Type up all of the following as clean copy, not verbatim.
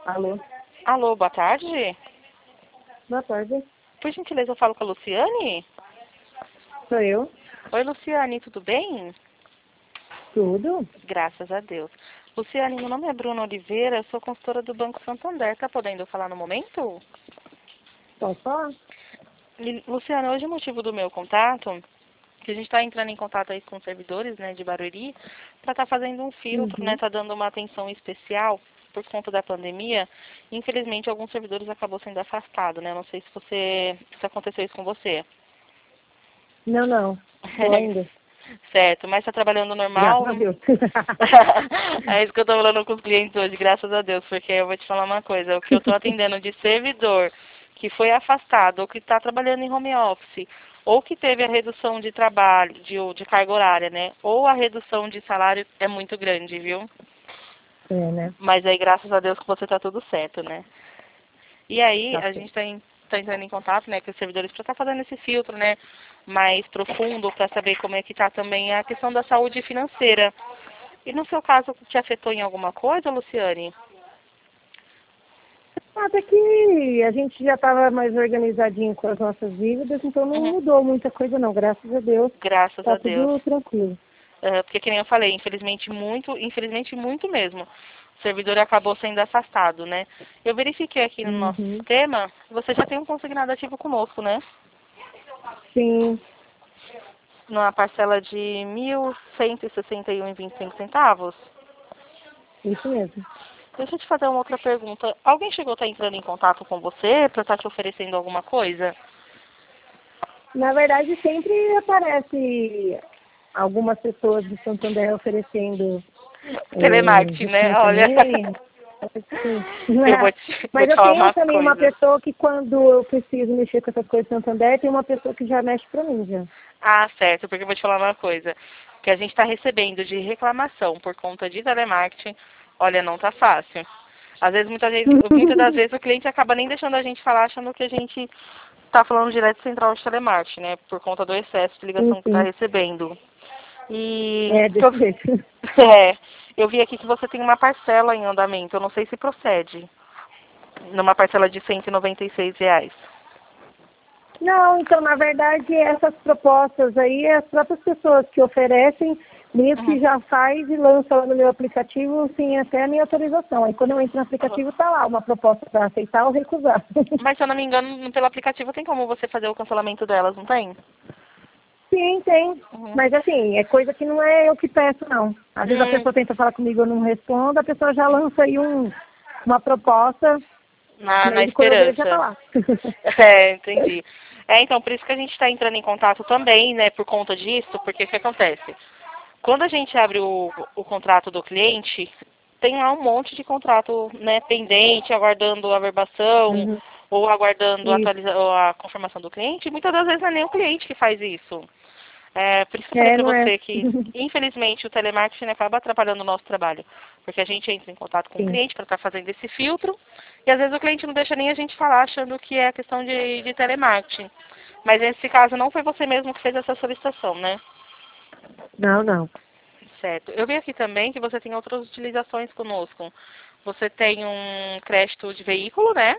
Alô? Alô, boa tarde. Boa tarde. Por gentileza, eu falo com a Luciane? Sou eu. Oi, Luciane, tudo bem? Tudo? Graças a Deus. Luciane, meu nome é Bruna Oliveira, eu sou consultora do Banco Santander. Tá podendo falar no momento? Posso falar? Luciane, hoje o motivo do meu contato, que a gente está entrando em contato aí com servidores, né, de Barueri, para estar fazendo um filtro, né, Uhum. tá dando uma atenção especial por conta da pandemia. Infelizmente, alguns servidores acabou sendo afastado, né? Eu não sei se aconteceu isso com você. Não. Tô ainda. Certo, mas está trabalhando Graças normal? a Deus. É isso que eu estou falando com os clientes hoje, graças a Deus, porque eu vou te falar uma coisa, o que eu estou atendendo de servidor que foi afastado, ou que está trabalhando em home office, ou que teve a redução de trabalho, de carga horária, né? Ou a redução de salário é muito grande, viu? É, né? Mas aí, graças a Deus, que você está tudo certo, né? E aí, Tá a gente certo. está entrando em contato, né, com os servidores para estar fazendo esse filtro, né, mais profundo para saber como é que está também a questão da saúde financeira. E no seu caso, te afetou em alguma coisa, Luciane? Até que a gente já estava mais organizadinho com as nossas dívidas, então não Uhum. mudou muita coisa não. Graças a Deus, Graças tá a Deus. tudo tranquilo. Porque que nem eu falei, infelizmente muito mesmo. O servidor acabou sendo afastado, né? Eu verifiquei aqui no nosso Uhum. sistema, você já tem um consignado ativo conosco, né? Sim, Numa parcela de 1.161,25 centavos. isso mesmo. Deixa eu te fazer uma outra pergunta. Alguém chegou a estar entrando em contato com você para estar te oferecendo alguma coisa? Na verdade, sempre aparece algumas pessoas do Santander oferecendo Telemarketing, né? Olha, refinanciamento. Sim. vou Mas te eu falar tenho uma também uma coisa. pessoa que quando eu preciso mexer com essas coisas do Santander, tem uma pessoa que já mexe pra mim já. Ah, certo, porque eu vou te falar uma coisa. Que a gente está recebendo de reclamação por conta de telemarketing, olha, não tá fácil. Às vezes, muitas das vezes, o cliente acaba nem deixando a gente falar, achando que a gente está falando direto central de telemarketing, né? Por conta do excesso de Sim, ligação que está sim. recebendo. E É que desse jeito. é, eu vi aqui que você tem uma parcela em andamento, eu não sei se procede. Numa parcela de R$ 196. Não, então, na verdade, essas propostas aí, as próprias pessoas que oferecem, meio que Uhum. já faz e lança lá no meu aplicativo sem até a minha autorização. Aí quando eu entro no aplicativo, tá lá uma proposta para aceitar ou recusar. Mas se eu não me engano, pelo aplicativo tem como você fazer o cancelamento delas, não tem? Sim, tem. Uhum. Mas assim, é coisa que não é eu que peço, não. Às vezes a Hum, pessoa tenta falar comigo, eu não respondo, a pessoa já lança aí uma proposta, na aí quando eu vejo já tá esperança. lá. É, entendi. Então, por isso que a gente está entrando em contato também, né, por conta disso, porque o que acontece? Quando a gente abre o contrato do cliente, tem lá um monte de contrato, né, pendente, aguardando a verbação Uhum. ou aguardando Isso. ou a confirmação do cliente. E muitas das vezes não é nem o cliente que faz isso. Por isso que eu falei É, para não é? você que, infelizmente, o telemarketing acaba atrapalhando o nosso trabalho. Porque a gente entra em contato com o Sim. cliente para estar fazendo esse filtro, e às vezes o cliente não deixa nem a gente falar, achando que é questão de telemarketing. Mas nesse caso não foi você mesmo que fez essa solicitação, né? Não. Certo. Eu vi aqui também que você tem outras utilizações conosco. Você tem um crédito de veículo, né?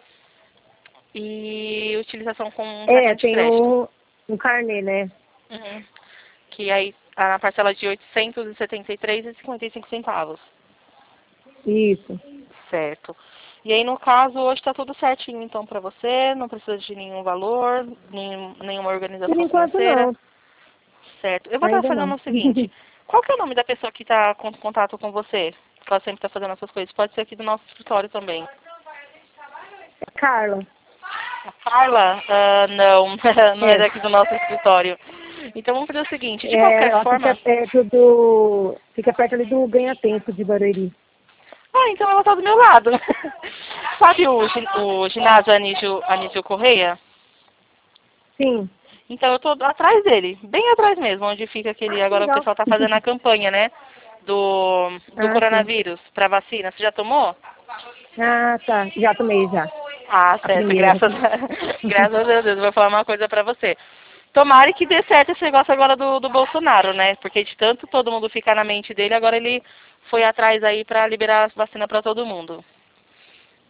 E utilização com um É, cartão de tem crédito. um carnê, né? Uhum. Que aí a parcela de R$ 873,55. Isso. Certo. E aí, no caso, hoje está tudo certinho, então, para você, não precisa de nenhum valor, nenhuma Por organização enquanto financeira. não. Certo. Eu vou estar Ainda fazendo não. o seguinte, qual que é o nome da pessoa que está com contato com você? Que ela sempre está fazendo essas coisas. Pode ser aqui do nosso escritório também. Carla. A Carla? Não, não é É. daqui do nosso escritório. Então, vamos fazer o seguinte, de É, qualquer ela fica forma... perto fica perto ali do Ganha-Tempo de Barueri. então ela está do meu lado. Sabe o ginásio Anísio Correia? Sim. Então eu tô atrás dele, bem atrás mesmo, onde fica aquele. Ah, que Agora o legal. pessoal tá fazendo a campanha, né? Do Ah, sim. coronavírus pra vacina. Você já tomou? Ah, tá. Já tomei já. Ah, A certo, primeira. graças a Deus. Eu vou falar uma coisa pra você. Tomara que dê certo esse negócio agora do Bolsonaro, né? Porque de tanto todo mundo ficar na mente dele, agora ele foi atrás aí pra liberar a vacina pra todo mundo.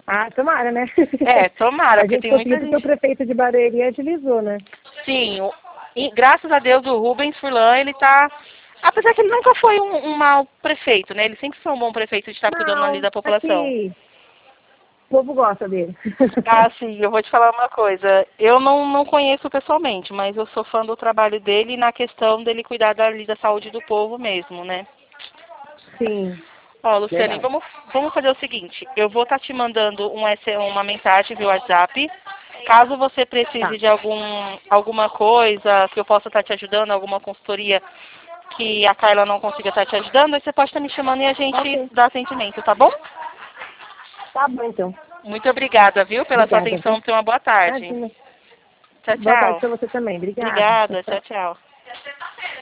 Ah, tomara, né? Tomara, A porque gente tem muita conseguiu porque o gente. prefeito de Barueri agilizou, né? Sim, e graças a Deus o Rubens Furlan, ele tá. Apesar que ele nunca foi um mau prefeito, né? Ele sempre foi um bom prefeito de estar cuidando ali Não, da população. aqui o povo gosta dele. Ah, sim, eu vou te falar uma coisa. Eu não conheço pessoalmente, mas eu sou fã do trabalho dele na questão dele cuidar ali da saúde do povo mesmo, né? Sim, Ó, Luciane, verdade. vamos fazer o seguinte. Eu vou estar te mandando uma mensagem via WhatsApp. Caso você precise Tá, de alguma coisa que eu possa estar te ajudando, alguma consultoria que a Carla não consiga estar te ajudando, aí você pode estar me chamando e a gente ok. dá atendimento, tá bom? Tá bom, então. Muito obrigada, viu, pela sua Obrigada, atenção. viu? Tenha uma boa tarde. Imagina. Tchau, Boa tarde tchau. pra você também. Obrigada. Tchau, Obrigada. tchau. Tchau, tchau.